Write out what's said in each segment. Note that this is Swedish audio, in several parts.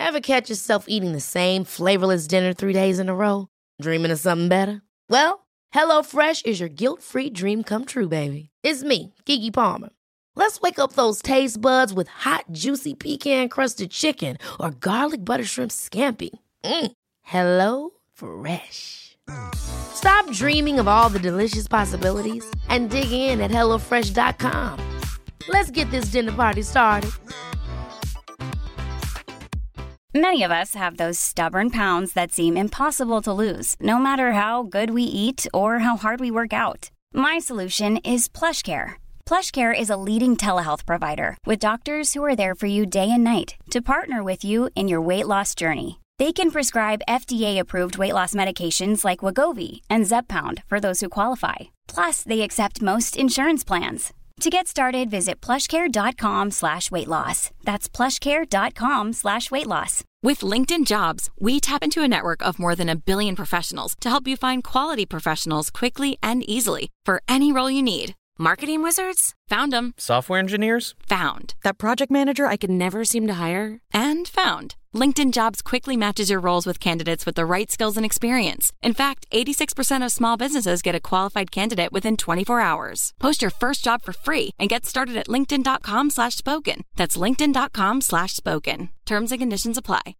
Ever catch yourself eating the same flavorless dinner 3 days in a row? Dreaming of something better? Well, HelloFresh is your guilt-free dream come true, baby. It's me, Keke Palmer. Let's wake up those taste buds with hot, juicy pecan-crusted chicken or garlic butter shrimp scampi. Hello Fresh. Stop dreaming of all the delicious possibilities and dig in at HelloFresh.com. Let's get this dinner party started. Many of us have those stubborn pounds that seem impossible to lose, no matter how good we eat or how hard we work out. My solution is PlushCare. PlushCare is a leading telehealth provider with doctors who are there for you day and night to partner with you in your weight loss journey. They can prescribe FDA-approved weight loss medications like Wegovy and Zepbound for those who qualify. Plus, they accept most insurance plans. To get started, visit plushcare.com/weightloss. That's plushcare.com/weightloss. With LinkedIn Jobs, we tap into a network of more than 1 billion professionals to help you find quality professionals quickly and easily for any role you need. Marketing wizards? Found them. Software engineers? Found. That project manager I could never seem to hire? And found. LinkedIn Jobs quickly matches your roles with candidates with the right skills and experience. In fact, 86% of small businesses get a qualified candidate within 24 hours. Post your first job for free and get started at linkedin.com/spoken. That's linkedin.com/spoken. Terms and conditions apply.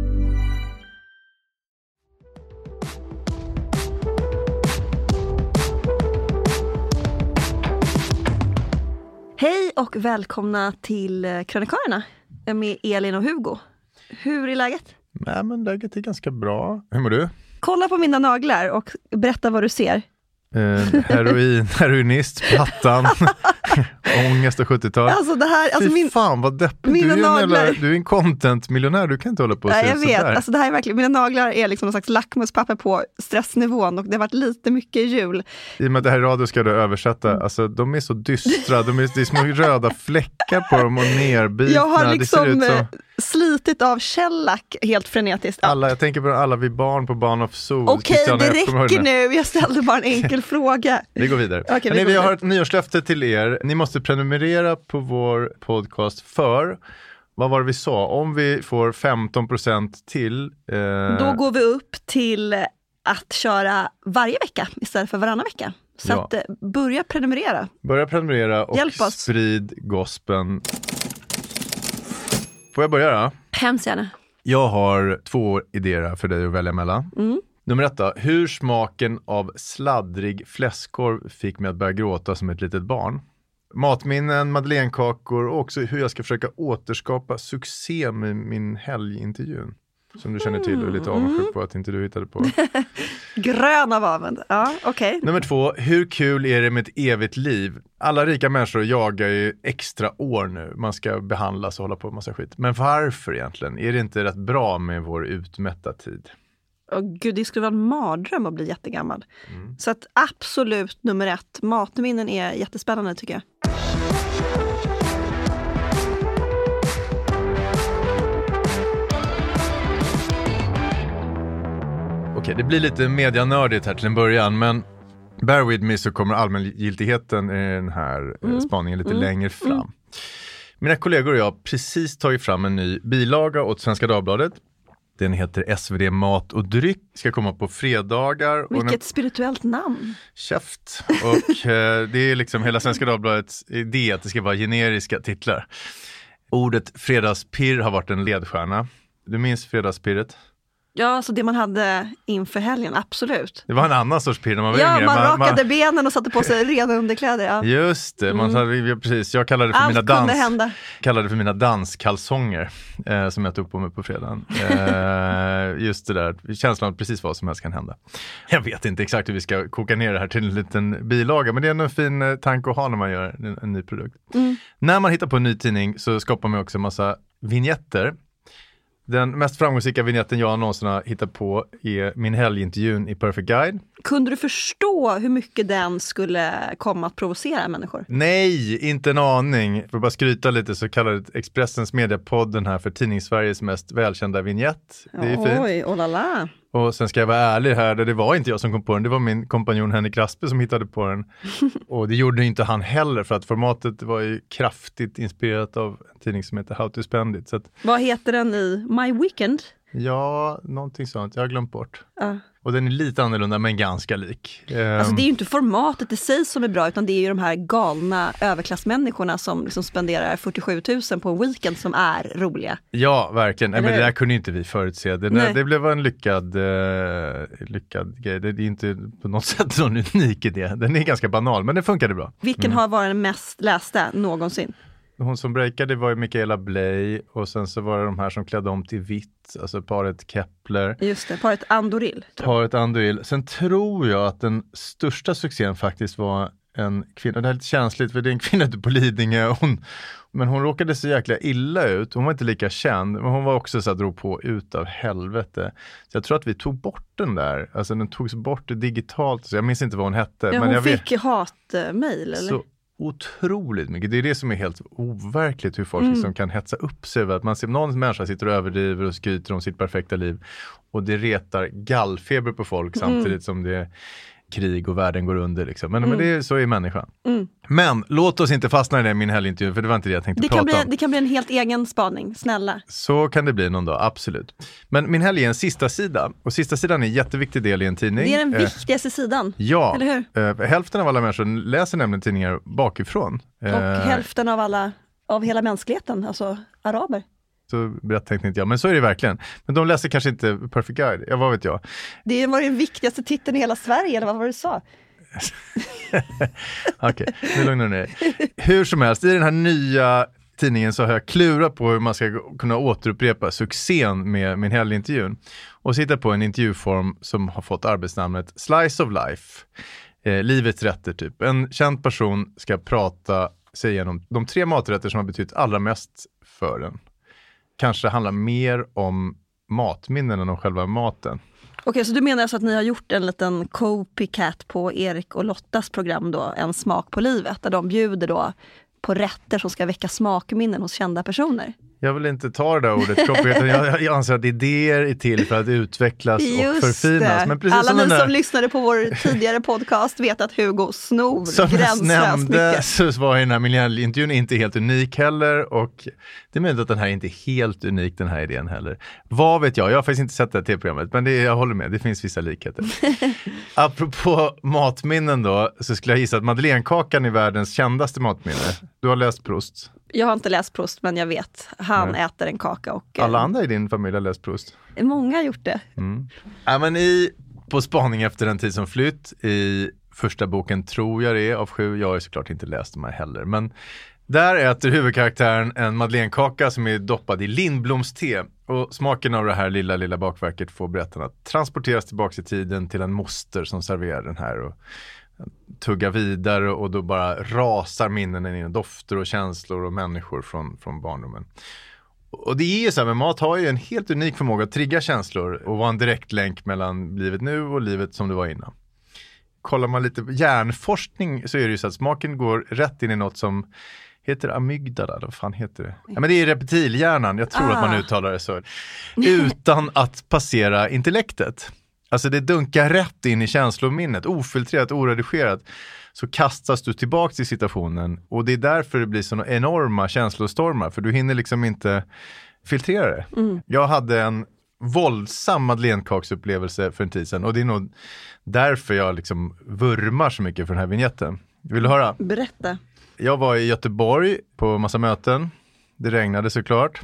Hej och välkomna till Krönikörerna med Elin och Hugo. Hur är läget? Nej, men läget är ganska bra. Hur mår du? Kolla på mina naglar och berätta vad du ser. Heroinist, plattan, ångest och 70-tal. Alltså det här, alltså fan vad deppigt. Du är en content-miljonär, du kan inte hålla på och säga sådär. Jag vet, alltså det här är verkligen, mina naglar är liksom någon slags lackmuspapper på stressnivån och det har varit lite mycket jul. I och med att det här radio ska du översätta, alltså de är så dystra, det är små röda fläckar på dem och nerbitna. Jag har liksom slitit av källack helt frenetiskt. Jag tänker på alla vi barn på Barn of Zoo. Okej, det räcker nu, jag ställde bara en enkel fråga. Vi går vidare. Okay, vi har ett nyårslöfte till er. Ni måste prenumerera på vår podcast för, vad var det vi sa? Om vi får 15% till... Då går vi upp till att köra varje vecka istället för varannan vecka. Så att börja prenumerera. Börja prenumerera och hjälp oss. Sprid gospeln. Får jag börja då? Hemskt gärna. Jag har 2 idéer för dig att välja mellan. Nummer 1 då. Hur smaken av sladdrig fläskkorv fick mig att börja gråta som ett litet barn. Matminnen, madeleinekakor och också hur jag ska försöka återskapa succé med min helgintervjun. Som du känner till och är lite avundsjuk på att inte du hittade på. Grön av avund. Ja, okej. Okay. Nummer 2. Hur kul är det med ett evigt liv? Alla rika människor jagar ju extra år nu. Man ska behandlas och hålla på med massa skit. Men varför egentligen? Är det inte rätt bra med vår utmätta tid? Gud, det skulle vara en mardröm att bli jättegammal. Så att absolut nummer 1. Matminnen är jättespännande tycker jag. Okej, det blir lite medianördigt här till en början, men bear with me så kommer allmängiltigheten i den här spaningen lite längre fram. Mina kollegor och jag har precis tagit fram en ny bilaga åt Svenska Dagbladet. Den heter SvD Mat och Dryck. Ska komma på fredagar. Vilket spirituellt namn. Käft. Och det är liksom hela Svenska Dagbladets idé att det ska vara generiska titlar. Ordet fredagspirr har varit en ledstjärna. Du minns fredagspirret? Ja, alltså det man hade inför helgen, absolut. Det var en annan sorts pirr när man var yngre. Ja, man rakade benen och satte på sig rena underkläder. Ja. Just det, precis. Jag kallade det för mina danskalsonger som jag tog på mig på fredagen. Just det där, känslan att precis vad som helst kan hända. Jag vet inte exakt hur vi ska koka ner det här till en liten bilaga, men det är en fin tanke att ha när man gör en ny produkt. När man hittar på en ny tidning så skapar man också en massa vignetter. Den mest framgångsrika vignetten jag någonsin har hittat på är min helgintervjun i Perfect Guide. Kunde du förstå hur mycket den skulle komma att provocera människor? Nej, inte en aning. För att bara skryta lite så kallade Expressens mediapodden här för Tidningssveriges mest välkända vignett. Det är fint. Oj, oh la la. Och sen ska jag vara ärlig här, det var inte jag som kom på den, det var min kompanjon Henrik Raspe som hittade på den. Och det gjorde inte han heller, för att formatet var ju kraftigt inspirerat av en tidning som heter How to Spend It. Så att, vad heter den i My Weekend? Ja, någonting sånt. Jag har glömt bort. Och den är lite annorlunda men ganska lik. Alltså det är ju inte formatet i sig som är bra, utan det är ju de här galna överklassmänniskorna som liksom spenderar 47 000 på en weekend som är roliga. Ja, verkligen. Men det där kunde inte vi förutse. Det blev en lyckad grej. Det är inte på något sätt någon unik idé. Den är ganska banal, men det funkade bra. Vilken har varit den mest lästa någonsin? Hon som breakade var ju Michaela Bley, och sen så var det de här som klädde om till vitt, alltså paret Kepler. Just det, paret Andoril. Sen tror jag att den största succén faktiskt var en kvinna, det här är lite känsligt för det är en kvinna på Lidingö, men hon råkade så jäkla illa ut, hon var inte lika känd, men hon var också så att drog på ut av helvete. Så jag tror att vi tog bort den där, alltså den togs bort digitalt, så jag minns inte vad hon hette. Ja, men hon fick hatmejl eller? Så otroligt mycket. Det är det som är helt overkligt, hur folk liksom kan hetsa upp sig över att man ser någon människa sitter och överdriver och skryter om sitt perfekta liv, och det retar gallfeber på folk samtidigt som det är krig och världen går under liksom. Men det är, så är människan. Men låt oss inte fastna i det i min helgintervju, för det var inte det jag tänkte prata om. Det kan bli en helt egen spaning, snälla. Så kan det bli någon dag, absolut. Men min helg är en sista sida, och sista sidan är en jätteviktig del i en tidning. Det är den viktigaste sidan, ja, eller hur? Hälften av alla människor läser nämligen tidningar bakifrån. Och hälften av hela mänskligheten, alltså araber. Så tänkte inte jag, men så är det verkligen. Men de läser kanske inte Perfect Guide, vad vet jag. Det var den viktigaste titeln i hela Sverige, eller vad var det du sa? Okej, nu lugnar du ner. Hur som helst, i den här nya tidningen så har jag klurat på hur man ska kunna återupprepa succén med min helgintervjun. Och sitta på en intervjuform som har fått arbetsnamnet Slice of Life. Livets rätter typ. En känd person ska prata sig igenom de 3 maträtter som har betytt allra mest för den. Kanske handlar mer om matminnen än om själva maten. Okej, så du menar alltså att ni har gjort en liten copycat på Erik och Lottas program då, En smak på livet, där de bjuder då på rätter som ska väcka smakminnen hos kända personer? Jag vill inte ta det där ordet copycat. Jag anser att idéer är till för att utvecklas och förfinas. Men precis alla ni som lyssnade på vår tidigare podcast vet att Hugo snor gränslöst mycket. Så var den här miljöintervjun inte helt unik heller, och det är möjligt att den här är inte helt unik, den här idén heller. Vad vet jag har faktiskt inte sett det här tv-programmet, men jag håller med, det finns vissa likheter. Apropå matminnen då, så skulle jag gissa att madeleinekakan är världens kändaste matminne. Du har läst Proust. Jag har inte läst Proust, men jag vet. Han äter en kaka. Och alla andra i din familj har läst Proust? Många har gjort det. Ja, men på spaning efter en tid som flytt, i första boken tror jag det är av 7, jag har såklart inte läst de här heller, men där äter huvudkaraktären en madeleinekaka som är doppad i lindblomste, och smaken av det här lilla bakverket får berättarna att transporteras tillbaka i tiden till en moster som serverar den här, och tugga vidare, och då bara rasar minnen in, dofter och känslor och människor från barndomen. Och det är ju så här, men mat har ju en helt unik förmåga att trigga känslor och vara en direkt länk mellan livet nu och livet som det var innan. Kollar man lite på hjärnforskning så är det ju så att smaken går rätt in i något som heter amygdala, vad fan heter det? Ja, men det är reptilhjärnan, jag tror att man uttalar det så. Utan att passera intellektet. Alltså det dunkar rätt in i känslominnet, ofiltrerat, oredigerat, så kastas du tillbaka till situationen, och det är därför det blir såna enorma känslostormar, för du hinner liksom inte filtrera det. Jag hade en våldsam madeleinekaksupplevelse för en tid sedan, och det är nog därför jag liksom vurmar så mycket för den här vignetten. Vill du höra? Berätta. Jag var i Göteborg på massa möten, det regnade såklart.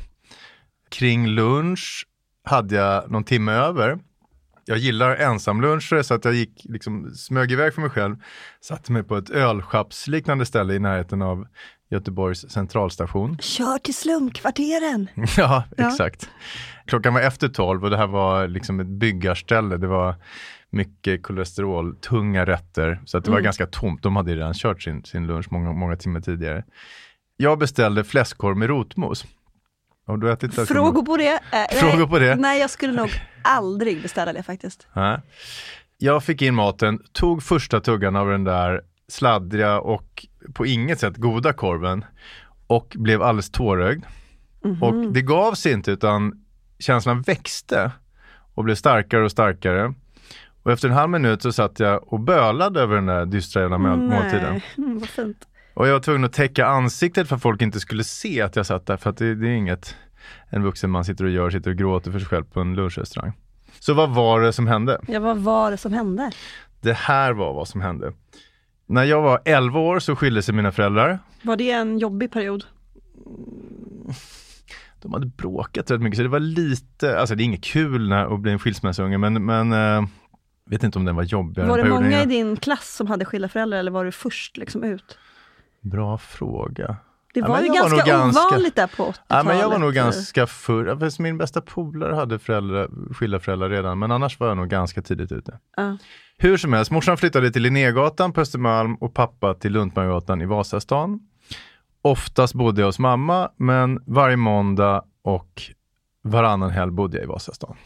Kring lunch hade jag någon timme över. Jag gillar ensamluncher, så att jag gick smög iväg för mig själv. Satte mig på ett ölschappsliknande ställe i närheten av Göteborgs centralstation. Kör till slumkvarteren! Ja, exakt. Klockan var efter 12 och det här var liksom ett byggarställe. Det var mycket kolesterol, tunga rätter. Så att det var ganska tomt. De hade redan kört sin lunch många timmar tidigare. Jag beställde fläskkorv med rotmos. Och du ätit det? Frågor på det? Frågor på det? Nej, jag skulle nog aldrig beställa det faktiskt. Nej. Jag fick in maten, tog första tuggan av den där sladdriga och på inget sätt goda korven och blev alldeles tårögd. Och det gav sig inte, utan känslan växte. och blev starkare och starkare. Och efter en halv minut så satt jag och bölade över den där dystra jävla måltiden. Vad fint. Och jag var tvungen att täcka ansiktet för att folk inte skulle se att jag satt där. För att det är inget en vuxen man sitter och gråter för sig själv på en lunchrestaurang. Så vad var det som hände? Ja, vad var det som hände? Det här var vad som hände. När jag var 11 år så skilde sig mina föräldrar. Var det en jobbig period? De hade bråkat rätt mycket så det var lite, alltså det är inget kul att bli en skilsmässunge men vet inte om den var jobbig. Var det många i din klass som hade skilda föräldrar eller var du först liksom ut? Bra fråga. Det var ju ganska ovanligt där på 80-talet. Ja, men jag var nog ganska min bästa polare hade skilda föräldrar redan men annars var jag nog ganska tidigt ute. Hur som helst, morsan flyttade till Linnégatan på Östermalm och pappa till Luntmansgatan i Vasastan. Oftast bodde jag hos mamma, men varje måndag och varannan helg bodde jag i Vasastan.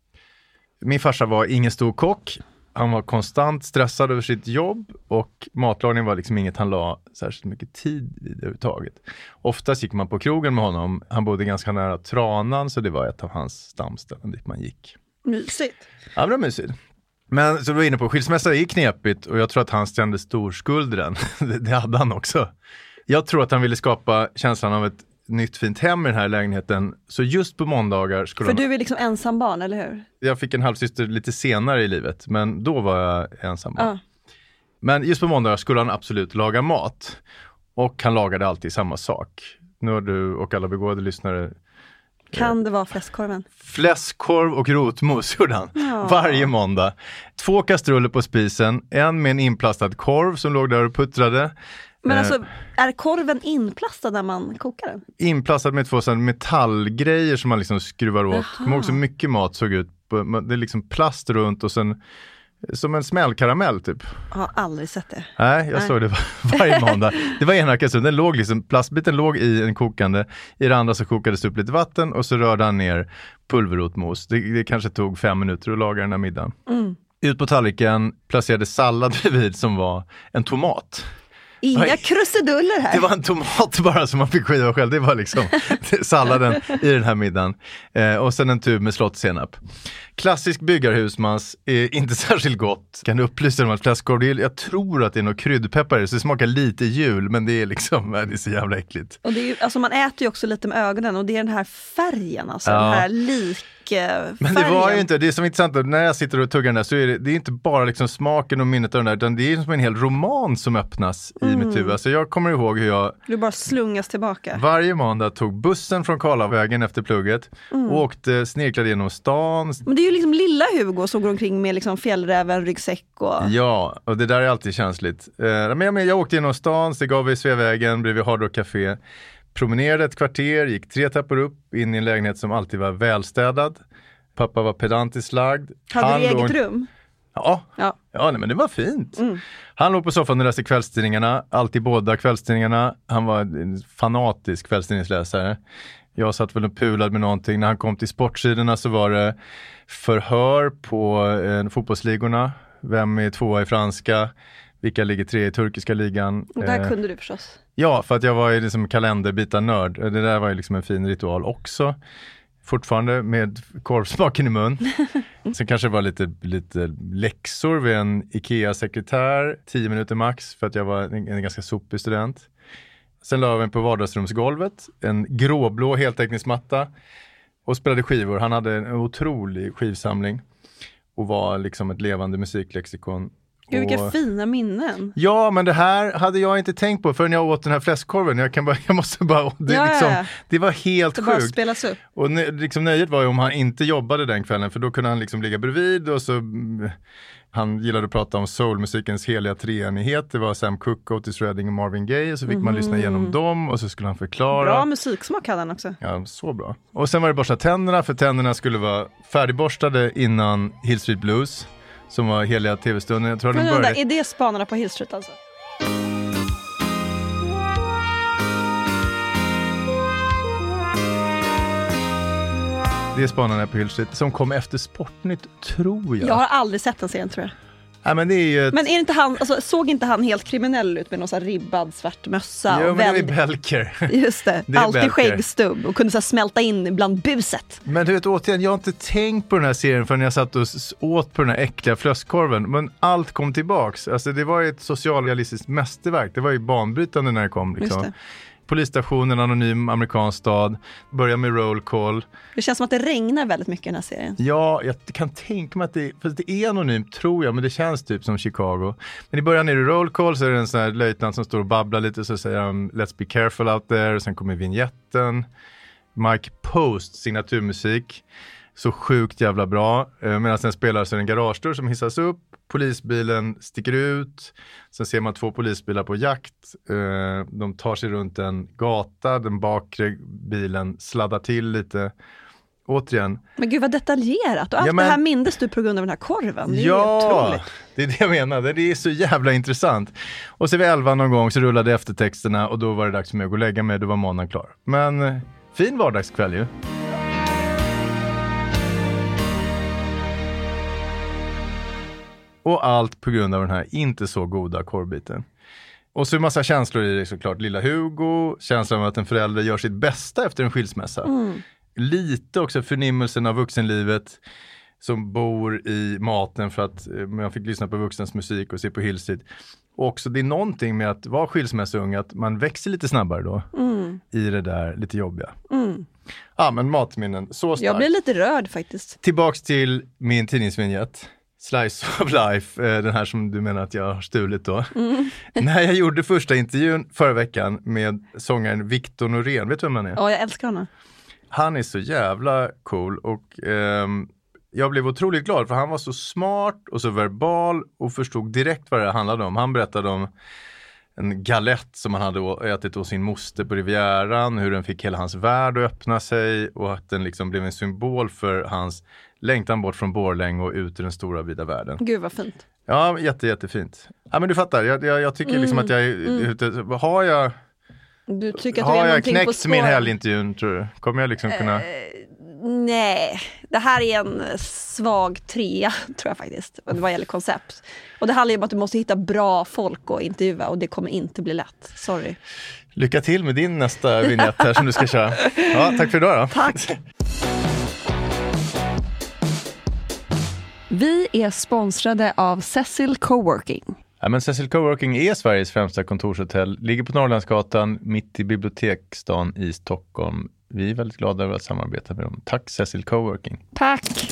Min farsa var ingen stor kock. Han var konstant stressad över sitt jobb och matlagning var liksom inget han la särskilt mycket tid vid överhuvudtaget. Oftast gick man på krogen med honom. Han bodde ganska nära Tranan så det var ett av hans stamställen dit man gick. Mysigt. Ja, det var mysigt. Men så du var inne på, skilsmässa är knepigt och jag tror att han kände stor skuld i den. Det hade han också. Jag tror att han ville skapa känslan av ett nytt fint hem i den här lägenheten. Så just på måndagar skulle du är liksom ensam barn, eller hur? Jag fick en halvsyster lite senare i livet, men då var jag ensam barn. Men just på måndagar skulle han absolut laga mat. Och han lagade alltid samma sak. Nu har du och alla begåvade lyssnare... Kan det vara fläskkorven? Fläskkorv och rotmos gjorde han. Varje måndag. 2 kastruller på spisen. En med en inplastad korv som låg där och puttrade. Men alltså, är korven inplastad när man kokar den? Inplastad med 2 sådana metallgrejer som man liksom skruvar åt. Kommer också mycket mat såg ut. Det är liksom plast runt och sen som en smällkaramell typ. Jag har aldrig sett det. Nej, jag såg det varje måndag. Det var ena kastrullen. Den låg liksom, plastbiten låg i en kokande. I det andra så kokades upp lite vatten och så rörde han ner pulverrotmos. Det kanske tog 5 minuter att laga den här middagen. Ut på tallriken placerade sallad bredvid som var en tomat. Inga krusiduller här. Det var en tomat bara som man fick skiva själv. Det var liksom salladen i den här middagen. Och sen en tub med slottsenap. Klassisk byggarhusmans är inte särskilt gott. Kan du upplysa om att fläskkorv, jag tror att det är något kryddpeppar så det smakar lite jul, men det är liksom, det är så jävla äckligt. Och det är ju, alltså man äter ju också lite med ögonen och det är den här färgen, alltså den här likfärgen. Men det var ju inte, det är som intressant, när jag sitter och tuggar den där så är det är inte bara liksom smaken och minnet av den där, utan det är som en hel roman som öppnas i mitt huvud. Alltså jag kommer ihåg hur jag... Du bara slungas tillbaka. Varje måndag tog bussen från Karlavägen efter plugget och åkte snirklad genom stan. Men det är ju liksom lilla Hugo som går omkring med liksom fjällräven, ryggsäck och... Ja, och det där är alltid känsligt. Men jag åkte genom stan, steg av vid Sveavägen bredvid Hard Rock Café. Promenerade ett kvarter, gick 3 trappor upp in i en lägenhet som alltid var välstädad. Pappa var pedantiskt lagd. Hade du eget rum? Ja, nej, men det var fint. Han låg på soffan och läste kvällstidningarna, alltid båda kvällstidningarna. Han var en fanatisk kvällstidningsläsare. Jag satt väl och pulade med någonting. När han kom till sportsidorna så var det förhör på fotbollsligorna. Vem är 2 i franska? Vilka ligger 3 i turkiska ligan? Och där kunde du förstås. Ja, för att jag var ju liksom kalenderbita-nörd. Det där var ju liksom en fin ritual också. Fortfarande med korvsmaken i mun. Sen kanske det var lite läxor vid en IKEA-sekretär. 10 minuter max för att jag var en ganska sopig student. Sen la vi på vardagsrumsgolvet. En gråblå heltäckningsmatta. Och spelade skivor. Han hade en otrolig skivsamling. Och var liksom ett levande musiklexikon. Gud, vilka fina minnen. Ja, men det här hade jag inte tänkt på förrän jag åt den här fläskkorven. Jag måste bara... Det var helt sjukt. Bara spelas upp. Och liksom nöjet var ju om han inte jobbade den kvällen. För då kunde han liksom ligga bredvid och så... Han gillade att prata om soulmusikens heliga treenighet. Det var Sam Cooke, Otis Redding och Marvin Gaye. Och så fick man lyssna igenom dem och så skulle han förklara. Bra musiksmak hade han också. Ja, så bra. Och sen var det borsta tänderna. För tänderna skulle vara färdigborstade innan Hill Street Blues. Som var heliga tv-stunden. Jag tror men är det Spanarna på Hill Street alltså? Det är Spanarna på Hill Street som kom efter Sportnytt, tror jag. Jag har aldrig sett den serien, tror jag. Ja, men det är ju men är inte han, alltså, såg inte han helt kriminell ut med någon sån här ribbad svart mössa? Jo, men det är Belker. Just det alltid Belker. Skäggstubb och kunde så här smälta in bland buset. Men du vet, återigen, jag har inte tänkt på den här serien förrän jag satt och åt på den här äckliga fläskkorven. Men allt kom tillbaks. Alltså, det var ett socialrealistiskt mästerverk. Det var ju banbrytande när det kom. Liksom. Polisstationen, anonym amerikansk stad. Börjar med roll call. Det känns som att det regnar väldigt mycket i den här serien. Ja, jag kan tänka mig att det är anonymt tror jag, men det känns typ som Chicago. Men i början är det roll call, så är det en sån här löjtnant som står och babblar lite, så säger han let's be careful out there, och sen kommer vignetten. Mike Post, signaturmusik. Så sjukt jävla bra. Medan den spelar så är det en garagedörr som hissas upp. Polisbilen sticker ut. Sen ser man 2 polisbilar på jakt. De tar sig runt en gata. Den bakre bilen sladdar till lite. Återigen. Men gud vad detaljerat. Och allt det här mindes du på grund av den här korven. Det är otroligt. Det är det jag menar. Det är så jävla intressant. Och så vid 11 någon gång så rullade eftertexterna. Och då var det dags för mig att gå och lägga mig. Då var månaden klar. Men fin vardagskväll ju. Och allt på grund av den här inte så goda korvbiten. Och så är massa känslor i det såklart. Lilla Hugo, känslan av att en förälder gör sitt bästa efter en skilsmässa. Lite också förnimmelsen av vuxenlivet som bor i maten för att man fick lyssna på vuxens musik och se på Hill Street. Och också det är någonting med att vara skilsmässoung, att man växer lite snabbare då i det där lite jobbiga. Ja, men matminnen, så starkt. Jag blir lite rörd faktiskt. Tillbaks till min tidningsvinjett. Slice of Life, den här som du menar att jag har stulit då. När jag gjorde första intervjun förra veckan med sångaren Victor Norén, vet du vem han är? Ja, jag älskar honom. Han är så jävla cool och jag blev otroligt glad för han var så smart och så verbal och förstod direkt vad det handlade om. Han berättade om en galett som han hade ätit hos sin moster på Rivieran, hur den fick hela hans värld att öppna sig och att den liksom blev en symbol för hans längtan bort från Borlänge och ut i den stora vida världen. Gud vad fint. Ja, jättefint. Ja, men du fattar, jag tycker liksom att jag är ute. Har jag knäckt min helgintervjun, tror du? Kommer jag liksom kunna... Nej, det här är en svag 3 tror jag faktiskt, vad gäller koncept. Och det handlar ju om att du måste hitta bra folk att intervjua och det kommer inte bli lätt, sorry. Lycka till med din nästa vignett här som du ska köra. Ja, tack för idag då. Tack. Vi är sponsrade av Cecil Coworking. Ja, men Cecil Coworking är Sveriges främsta kontorshotell. Ligger på Norrlandsgatan, mitt i biblioteksstan i Stockholm. Vi är väldigt glada över att samarbeta med dem. Tack Cecil Coworking. Tack.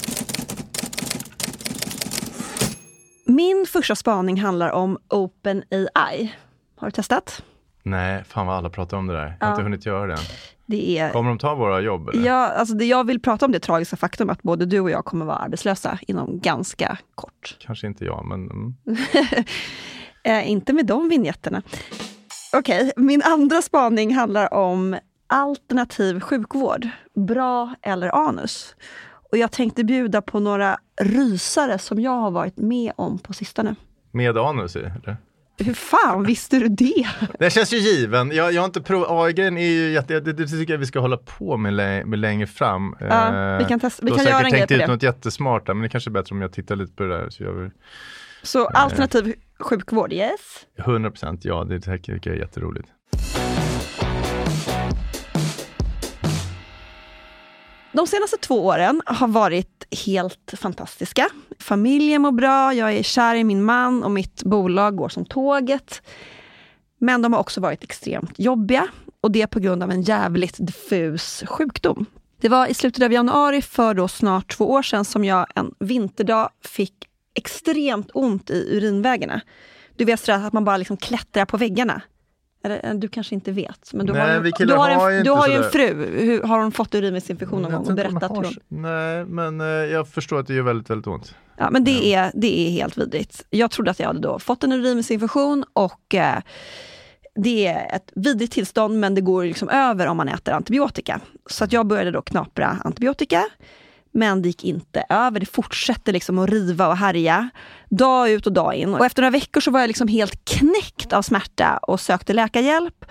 Min första spaning handlar om OpenAI. Har du testat? Nej, fan vad alla pratar om det där. Jag har inte hunnit göra det. Kommer de ta våra jobb? Eller? Ja, alltså jag vill prata om det tragiska faktum att både du och jag kommer vara arbetslösa inom ganska kort. Kanske inte jag, men... Inte med de vinjetterna. Okej, min andra spaning handlar om alternativ sjukvård. Bra eller anus. Och jag tänkte bjuda på några rysare som jag har varit med om på sistone. Med anus i, eller? Hur fan visste du det? Det känns ju given. Jag har inte provat. AI-grejen är ju det tycker jag vi ska hålla på med längre fram. Ja, vi kan göra en grej på det. Jag tänkt ut något jättesmart, men det är kanske är bättre om jag tittar lite på det där. Så alternativ sjukvård, yes? 100% ja, det tycker jag är jätteroligt. De senaste 2 åren har varit helt fantastiska. Familjen mår bra, jag är kär i min man och mitt bolag går som tåget. Men de har också varit extremt jobbiga och det på grund av en jävligt diffus sjukdom. Det var i slutet av januari för då snart 2 år sedan som jag en vinterdag fick extremt ont i urinvägarna. Du vet så att man bara liksom klättrar på väggarna. Eller, du kanske inte vet. Men du har ju en fru. Har hon fått urinvägsinfektion någon gång och berättat hur hon... Nej, men jag förstår att det gör väldigt, väldigt ont. Ja, men det är helt vidrigt. Jag trodde att jag hade då fått en urinvägsinfektion och det är ett vidrigt tillstånd, men det går liksom över om man äter antibiotika. Så att jag började då knapra antibiotika. Men det gick inte över. Det fortsätter liksom att riva och härja. Dag ut och dag in. Och efter några veckor så var jag liksom helt knäckt av smärta och sökte läkarhjälp.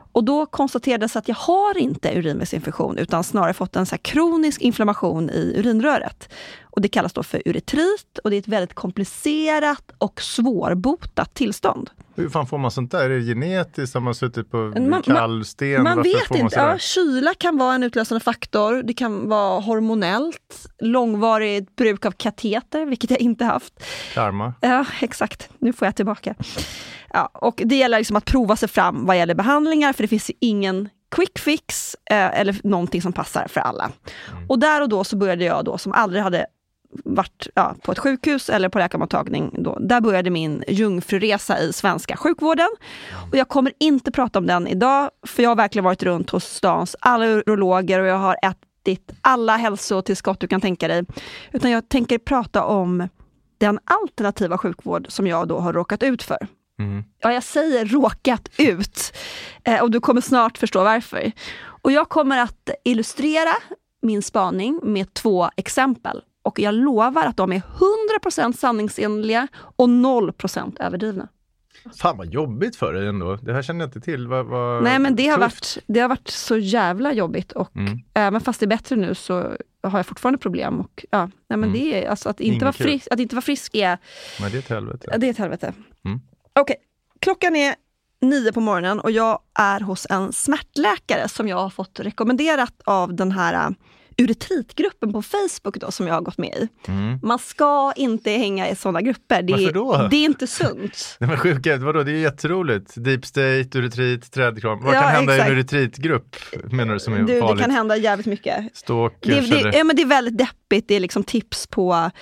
Och då konstaterades att jag har inte urinvägsinfektion utan snarare fått en så här kronisk inflammation i urinröret. Och det kallas då för uretrit och det är ett väldigt komplicerat och svårbotat tillstånd. Hur fan får man sånt där? Är det genetiskt? Har man suttit på kallsten? Man vet inte. Ja, kyla kan vara en utlösande faktor. Det kan vara hormonellt. Långvarigt bruk av kateter, vilket jag inte haft. Karma. Ja, exakt. Nu får jag tillbaka. Ja, och det gäller liksom att prova sig fram vad gäller behandlingar, för det finns ju ingen quick fix eller någonting som passar för alla. Och där och då så började jag då, som aldrig hade varit på ett sjukhus eller på läkarmottagning då, där började min jungfruresa i svenska sjukvården. Och jag kommer inte prata om den idag, för jag har verkligen varit runt hos stans alla urologer och jag har ätit alla hälsotillskott du kan tänka dig. Utan jag tänker prata om den alternativa sjukvård som jag då har råkat ut för. Ja, jag säger råkat ut. Och du kommer snart förstå varför. Och jag kommer att illustrera min spaning med 2 exempel. Och jag lovar att de är 100% sanningsenliga och 0% överdrivna. Fan vad jobbigt för dig ändå. Det här känner jag inte till. Nej, men det har varit så jävla jobbigt. Och även fast det är bättre nu så har jag fortfarande problem. Och, det är alltså att inte vara frisk är... Men det är ett helvete. Ja, det är ett helvete. Okej, klockan är 9 på morgonen och jag är hos en smärtläkare som jag har fått rekommenderat av den här uretritgruppen på Facebook då, som jag har gått med i. Man ska inte hänga i sådana grupper. Varför då? Det är inte sunt. Nej, men sjukt, vadå? Det är jätteroligt. Deep state, uretrit, trädkram. Vad kan hända i en uretritgrupp, menar du, som är farligt? Det kan hända jävligt mycket. Stalkers, men det är väldigt deppigt. Det är liksom tips på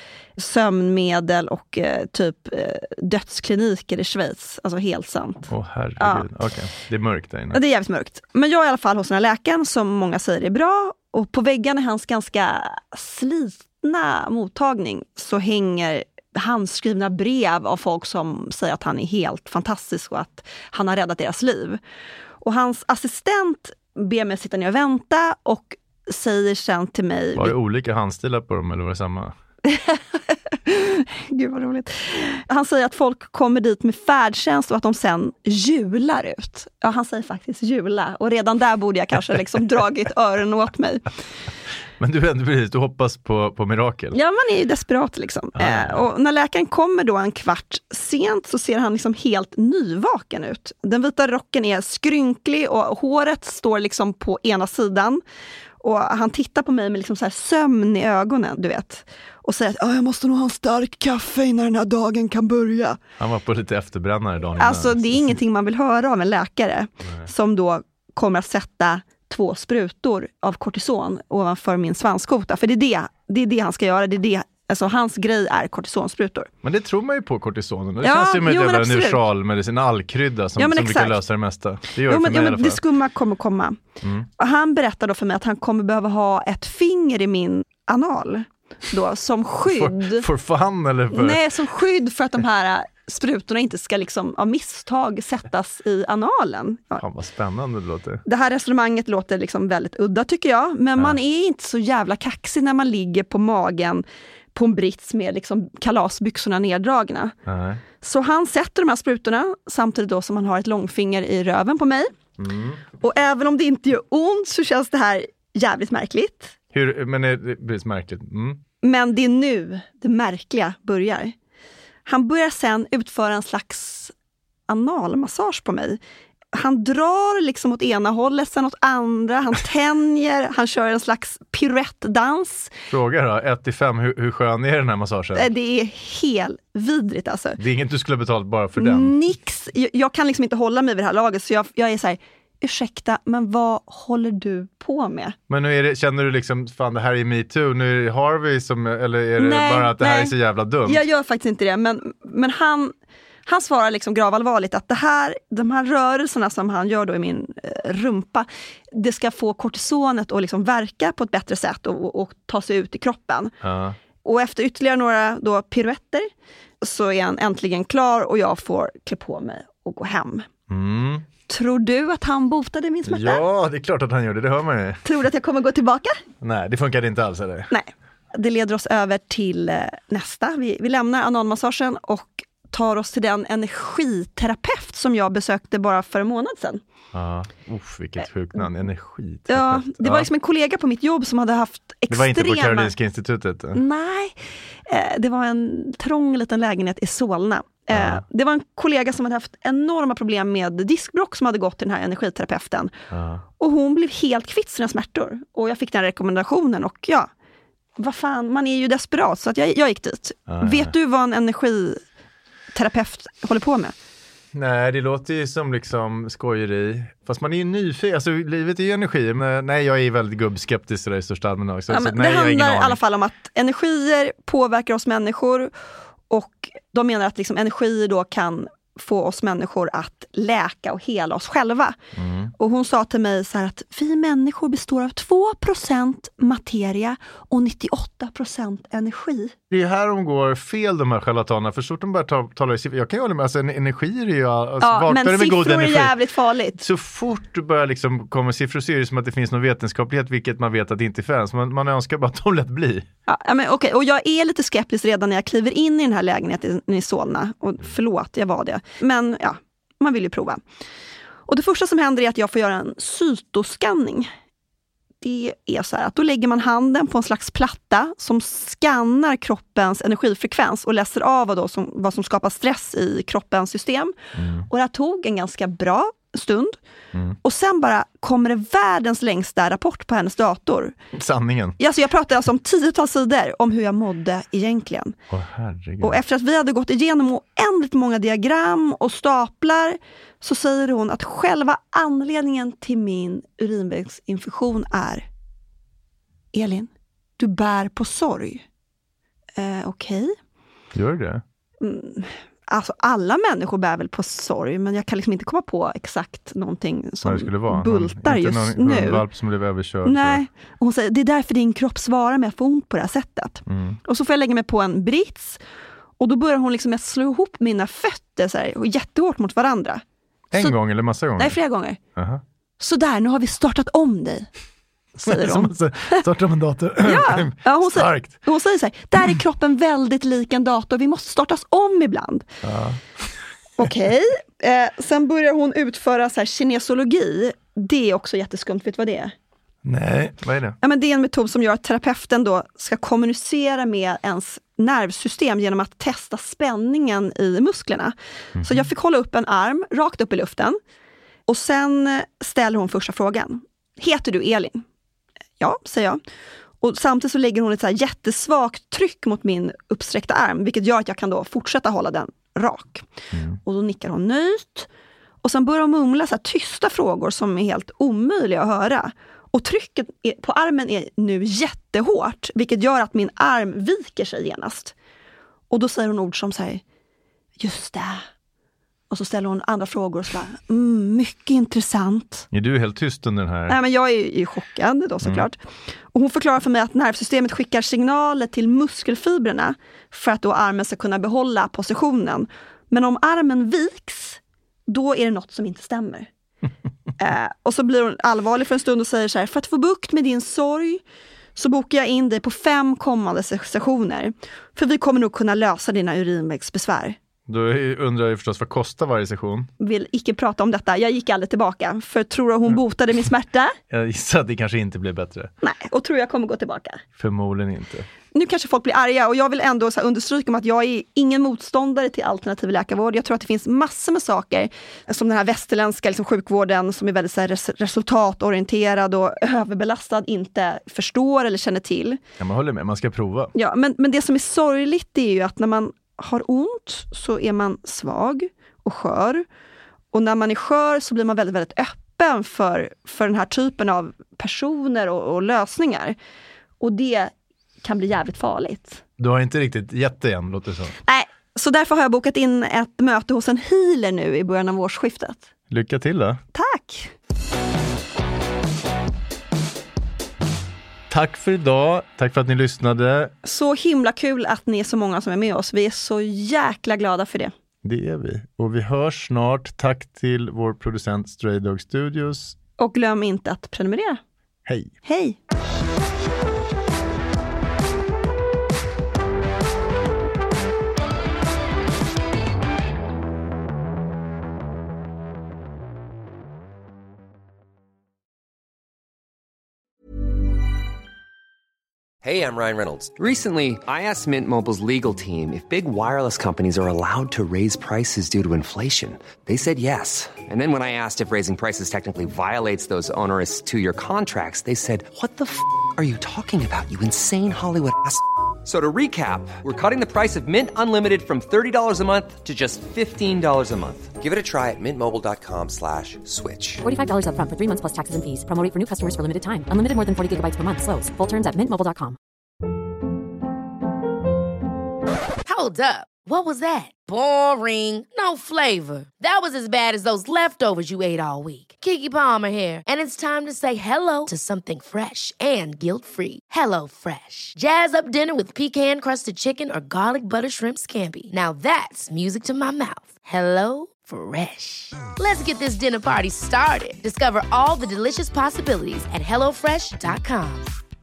sömnmedel och dödskliniker i Schweiz. Alltså helt sant. Herregud. Okej. Det är mörkt där inne. Det är jävligt mörkt. Men jag är i alla fall hos den här läkaren som många säger är bra. Och på väggarna i hans ganska slitna mottagning så hänger handskrivna brev av folk som säger att han är helt fantastisk och att han har räddat deras liv. Och hans assistent ber mig sitta ner och vänta och säger sen till mig... Var det olika handstilar på dem eller var det samma? Gud vad roligt. Han säger att folk kommer dit med färdtjänst och att de sen jular ut. Ja, han säger faktiskt jula. Och redan där borde jag kanske liksom dragit öronen åt mig. Men du hoppas på mirakel. Ja, man är ju desperat liksom. Och när läkaren kommer då en kvart sent så ser han liksom helt nyvaken ut. Den vita rocken är skrynklig och håret står liksom på ena sidan. Och han tittar på mig med liksom så här sömn i ögonen, du vet. Och säger att jag måste nog ha en stark kaffe innan den här dagen kan börja. Han var på lite efterbrännare dagen. Alltså det är ingenting man vill höra av en läkare. Som då kommer att sätta 2 sprutor av kortison ovanför min svanskota. För det är det han ska göra. Alltså hans grej är kortisonsprutor. Men det tror man ju på kortisonen. Det känns ju med en neutralmedicin, allkrydda som brukar lösa det mesta. Det gör det för mig i alla fall. Det skumma kommer komma. Och han berättar då för mig att han kommer behöva ha ett finger i min anal. Då, som skydd. För fan eller för? Nej, som skydd för att de här sprutorna inte ska liksom av misstag sättas i analen. Ja, vad spännande det låter. Det här resonemanget låter liksom väldigt udda tycker jag. Men man är inte så jävla kaxig när man ligger på magen på en brits med liksom kalasbyxorna neddragna. Nej. Så han sätter de här sprutorna samtidigt då som han har ett långfinger i röven på mig. Och även om det inte gör ont så känns det här jävligt märkligt. Men det blir märkligt. Men det är nu det märkliga börjar. Han börjar sen utföra en slags analmassage på mig. Han drar liksom åt ena hållet, sen åt andra. Han tänjer, han kör en slags piruettdans. Fråga då, 1-5, hur skön är den här massagen? Det är helt vidrigt alltså. Det är inget du skulle ha betalt bara för den? Nix. Jag kan liksom inte hålla mig vid det här laget, så jag är så här... Ursäkta, men vad håller du på med? Men nu känner du liksom, fan det här är Me Too, nu är det Harvey som, eller är det bara att det här är så jävla dumt? Jag gör faktiskt inte det, men han svarar liksom gravallvarligt att de här rörelserna som han gör då i min rumpa, det ska få kortisonet att liksom verka på ett bättre sätt och ta sig ut i kroppen. Och efter ytterligare några då piruetter så är han äntligen klar och jag får klä på mig och gå hem. Tror du att han botade min smärta? Ja, det är klart att han gjorde, det hör man ju. Tror du att jag kommer gå tillbaka? Nej, det funkar inte alls, eller? Nej, det leder oss över till nästa. Vi lämnar analmassagen och tar oss till den energiterapeut som jag besökte bara för en månad sedan. Ja, vilket sjukt namn, energiterapeut. Ja, det var liksom en kollega på mitt jobb som hade haft extrema... Det var inte på Karolinska institutet? Nej, det var en trång liten lägenhet i Solna. Det var en kollega som hade haft enorma problem med diskbråck som hade gått till den här energiterapeuten. Och hon blev helt kvitt sina smärtor. Och jag fick den rekommendationen och vad fan, man är ju desperat så att jag gick dit. Vet du vad en energiterapeut håller på med? Nej, det låter ju som liksom skojeri. Fast man är ju nyfiken. Alltså, livet är ju energi. Men nej, jag är väldigt gubbskeptisk i största allmänhet. Så, det handlar i alla fall om att energier påverkar oss människor. Och de menar att liksom energi då kan få oss människor att läka och hela oss själva. Och hon sa till mig så här att vi människor består av 2% materia och 98% energi. Det är här de går fel, de här charlatanerna. För så fort de börjar tala i siffror. Jag kan ju hålla med, alltså energi är ju... Alltså, men siffror är jävligt farligt. Så fort du börjar liksom komma siffror så är det som att det finns någon vetenskaplighet, vilket man vet att det inte finns. Man önskar bara att de lätt blir. Ja, men okej. Och jag är lite skeptisk redan när jag kliver in i den här lägenheten i Solna. Och förlåt, jag var det. Men man vill ju prova. Och det första som händer är att jag får göra en cytoskanning. Det är så här att då lägger man handen på en slags platta som skannar kroppens energifrekvens och läser av vad som skapar stress i kroppens system. Och det här tog en ganska bra stund. Och sen bara kommer det världens längsta rapport på hennes dator. Sanningen. Alltså jag pratade alltså om 10-tals sidor om hur jag mådde egentligen. Herregud. Och efter att vi hade gått igenom oändligt många diagram och staplar så säger hon att själva anledningen till min urinvägsinfektion är: Elin, du bär på sorg. Okej. Gör det? Alltså alla människor bär väl på sorg, men jag kan liksom inte komma på exakt någonting som bultar just nu. En valp som blev överkörd. Nej, och hon säger det är därför din kropp svarar med att få ont på det här sättet. Och så får jag lägga mig på en brits och då börjar hon liksom att slå ihop mina fötter så här, och jättehårt mot varandra. En gång eller massa gånger? Nej, flera gånger. Så där, nu har vi startat om dig. Säger hon. Startar om en dator. Ja, hon säger så här, där är kroppen väldigt lik en dator, vi måste startas om ibland. Okej. Sen börjar hon utföra så här kinesologi. Det är också jätteskumt, vet du vad det är? Nej, vad är det? Ja, men det är en metod som gör att terapeuten då ska kommunicera med ens nervsystem genom att testa spänningen i musklerna. Så jag fick hålla upp en arm rakt upp i luften och sen ställer hon första frågan. Heter du Elin? Ja, säger jag. Och samtidigt så lägger hon ett så här jättesvagt tryck mot min uppsträckta arm, vilket gör att jag kan då fortsätta hålla den rak. Och då nickar hon nöjt. Och sen börjar hon mumla så här tysta frågor som är helt omöjliga att höra. Och trycket på armen är nu jättehårt, vilket gör att min arm viker sig genast. Och då säger hon ord som säger, just det. Och så ställer hon andra frågor och så bara, mycket intressant. Är du helt tyst under den här? Nej, men jag är ju chockad då såklart. Och hon förklarar för mig att nervsystemet skickar signaler till muskelfibrerna för att då armen ska kunna behålla positionen. Men om armen viks, då är det något som inte stämmer. Och så blir hon allvarlig för en stund och säger så här, för att få bukt med din sorg så bokar jag in dig på 5 kommande sessioner. För vi kommer nog kunna lösa dina urinvägsbesvär. Då undrar jag förstås, vad kostar varje session? Vill icke prata om detta. Jag gick aldrig tillbaka. För tror du hon botade min smärta? Jag gissar att det kanske inte blir bättre. Nej, och tror jag kommer gå tillbaka? Förmodligen inte. Nu kanske folk blir arga och jag vill ändå så här understryka att jag är ingen motståndare till alternativ läkarvård. Jag tror att det finns massor med saker som den här västerländska liksom, sjukvården som är väldigt så här, resultatorienterad och överbelastad inte förstår eller känner till. Ja, man håller med. Man ska prova. Ja, men det som är sorgligt är ju att när man har ont så är man svag och skör. Och när man är skör så blir man väldigt, väldigt öppen för den här typen av personer och lösningar. Och det kan bli jävligt farligt. Du har inte riktigt gett det än, låter det så. Nej, så därför har jag bokat in ett möte hos en healer nu i början av årsskiftet. Lycka till då. Tack! Tack för idag. Tack för att ni lyssnade. Så himla kul att ni är så många som är med oss. Vi är så jäkla glada för det. Det är vi. Och vi hörs snart. Tack till vår producent Stray Dog Studios. Och glöm inte att prenumerera. Hej. Hej. Hey, I'm Ryan Reynolds. Recently, I asked Mint Mobile's legal team if big wireless companies are allowed to raise prices due to inflation. They said yes. And then when I asked if raising prices technically violates those onerous two-year contracts, they said, "What the f*** are you talking about, you insane Hollywood ass?" So to recap, we're cutting the price of Mint Unlimited from $30 a month to just $15 a month. Give it a try at mintmobile.com/switch. $45 up front for 3 months plus taxes and fees. Promo rate for new customers for limited time. Unlimited more than 40 gigabytes per month. Slows full terms at mintmobile.com. Hold up. What was that? Boring. No flavor. That was as bad as those leftovers you ate all week. Keke Palmer here, and it's time to say hello to something fresh and guilt-free. Hello Fresh. Jazz up dinner with pecan-crusted chicken or garlic butter shrimp scampi. Now that's music to my mouth. Hello Fresh. Let's get this dinner party started. Discover all the delicious possibilities at hellofresh.com.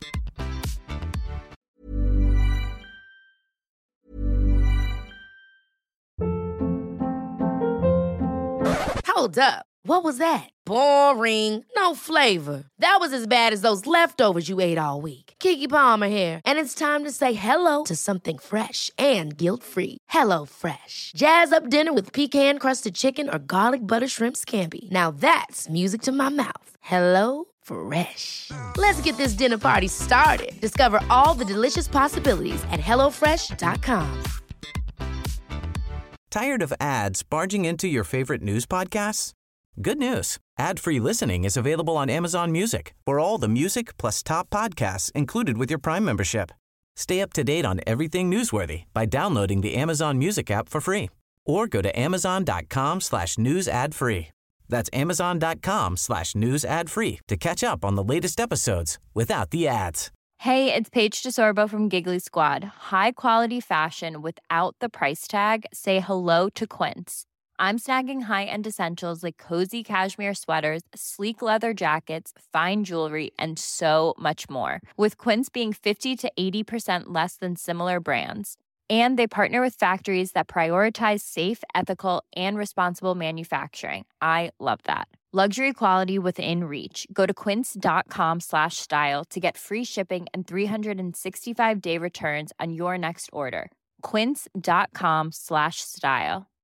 Hold up. What was that? Boring. No flavor. That was as bad as those leftovers you ate all week. Keke Palmer here, and it's time to say hello to something fresh and guilt-free. Hello Fresh. Jazz up dinner with pecan-crusted chicken or garlic butter shrimp scampi. Now that's music to my mouth. Hello Fresh. Let's get this dinner party started. Discover all the delicious possibilities at hellofresh.com. Tired of ads barging into your favorite news podcasts? Good news. Ad-free listening is available on Amazon Music for all the music plus top podcasts included with your Prime membership. Stay up to date on everything newsworthy by downloading the Amazon Music app for free or go to amazon.com/news ad free. That's amazon.com/news ad free to catch up on the latest episodes without the ads. Hey, it's Paige DeSorbo from Giggly Squad. High quality fashion without the price tag. Say hello to Quince. I'm snagging high-end essentials like cozy cashmere sweaters, sleek leather jackets, fine jewelry, and so much more. With Quince being 50 to 80% less than similar brands. And they partner with factories that prioritize safe, ethical, and responsible manufacturing. I love that. Luxury quality within reach. Go to quince.com/style to get free shipping and 365-day returns on your next order. Quince.com/style.